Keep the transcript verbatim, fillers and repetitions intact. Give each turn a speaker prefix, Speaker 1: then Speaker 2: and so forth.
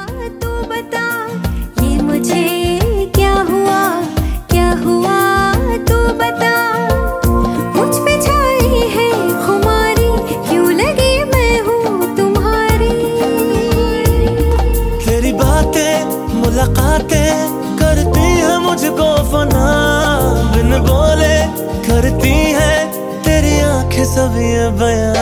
Speaker 1: तू बता ये मुझे क्या हुआ, क्या हुआ तू बता। मुझ पे छाई है खुमारी, क्यों लगी मैं हूँ तुम्हारी।
Speaker 2: तेरी बातें मुलाकातें करती है मुझको फना, बिन बोले करती है तेरी आंखें सब ये बयां।